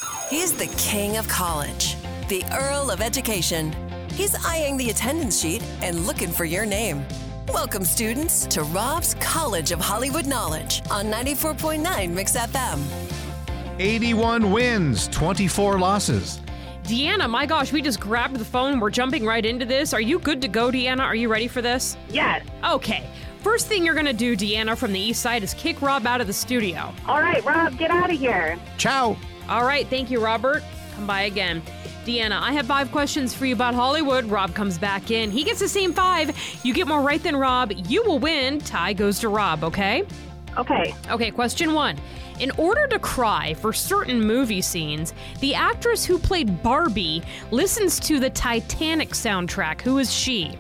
He's the king of college, the Earl of Education. He's eyeing the attendance sheet and looking for your name. Welcome, students, to Rob's College of Hollywood Knowledge on 94.9 Mix FM. 81 wins, 24 losses. Deanna, my gosh, we just grabbed the phone. We're jumping right into this. Are you good to go, Deanna? Are you ready for this? Yes. Okay. First thing you're going to do, Deanna, from the east side is kick Rob out of the studio. All right, Rob, get out of here. Ciao. All right. Thank you, Robert. Come by again. Deanna, I have 5 questions for you about Hollywood. Rob comes back in. He gets the same 5. You get more right than Rob. You will win. Tie goes to Rob, okay? Okay. Okay, question 1. In order to cry for certain movie scenes, the actress who played Barbie listens to the Titanic soundtrack. Who is she?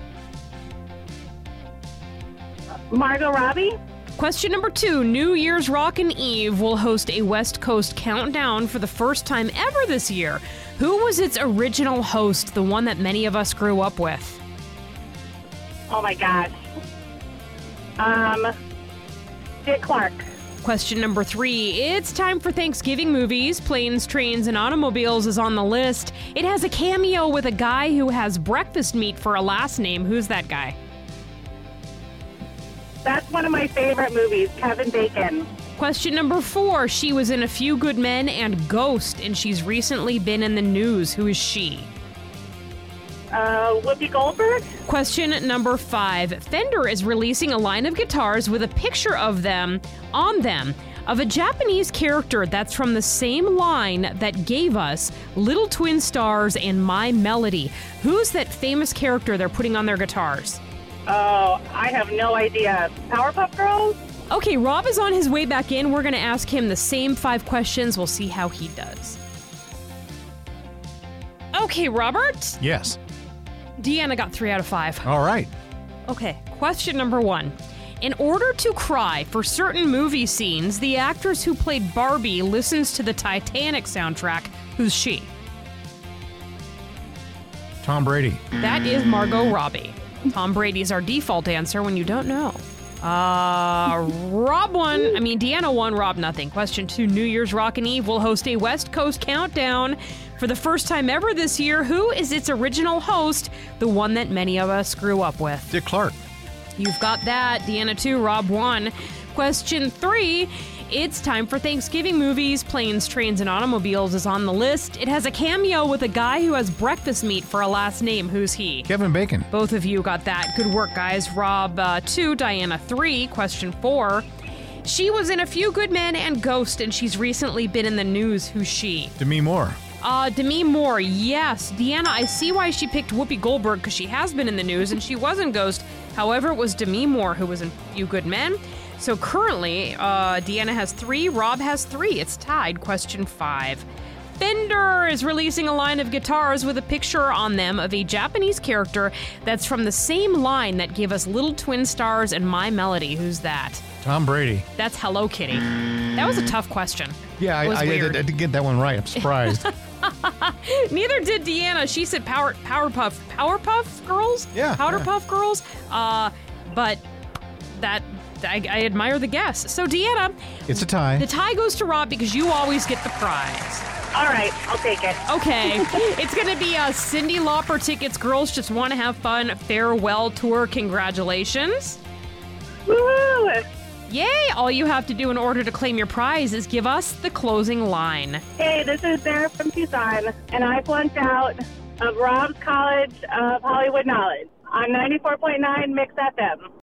Margot Robbie? Question number 2. New Year's Rockin' Eve will host a West Coast countdown for the first time ever this year. Who was its original host, the one that many of us grew up with? Oh, my gosh. Dick Clark. Question number 3. It's time for Thanksgiving movies. Planes, Trains, and Automobiles is on the list. It has a cameo with a guy who has breakfast meat for a last name. Who's that guy? That's one of my favorite movies, Kevin Bacon. Question number 4. She was in A Few Good Men and Ghost, and she's recently been in the news. Who is she? Whoopi Goldberg? Question number 5. Fender is releasing a line of guitars with a picture of them, on them, of a Japanese character that's from the same line that gave us Little Twin Stars and My Melody. Who's that famous character they're putting on their guitars? Oh, I have no idea. Powerpuff Girls? Okay, Rob is on his way back in. We're going to ask him the same 5 questions. We'll see how he does. Okay, Robert. Yes. Deanna got 3 out of 5. All right. Okay, question number 1. In order to cry for certain movie scenes, the actress who played Barbie listens to the Titanic soundtrack. Who's she? Tom Brady. That is Margot Robbie. Tom Brady's our default answer when you don't know. Rob won. Deanna won, Rob nothing. Question 2. New Year's Rockin' Eve will host a West Coast countdown for the first time ever this year. Who is its original host, the one that many of us grew up with? Dick Clark. You've got that. Deanna 2, Rob 1. Question 3. It's time for Thanksgiving movies. Planes, Trains, and Automobiles is on the list. It has a cameo with a guy who has breakfast meat for a last name. Who's he? Kevin Bacon. Both of you got that. Good work, guys. Rob 2, Diana 3. Question 4. She was in A Few Good Men and Ghost, and she's recently been in the news. Who's she? Demi Moore. Demi Moore, yes. Deanna, I see why she picked Whoopi Goldberg, because she has been in the news, and she was in Ghost. However, it was Demi Moore who was in A Few Good Men. So currently, Deanna has 3, Rob has 3. It's tied. Question 5. Fender is releasing a line of guitars with a picture on them of a Japanese character that's from the same line that gave us Little Twin Stars and My Melody. Who's that? Tom Brady. That's Hello Kitty. That was a tough question. Yeah, I did get that one right. I'm surprised. Neither did Deanna. She said Powerpuff Girls? Yeah. Powderpuff Girls? But that... I admire the guess. So, Deanna... It's a tie. The tie goes to Rob because you always get the prize. All right, I'll take it. Okay. It's going to be a Cyndi Lauper tickets. Girls Just Want to Have Fun farewell tour. Congratulations. Woohoo! Yay! All you have to do in order to claim your prize is give us the closing line. Hey, this is Sarah from Tucson, and I flunked out of Rob's College of Hollywood Knowledge on 94.9 Mix FM.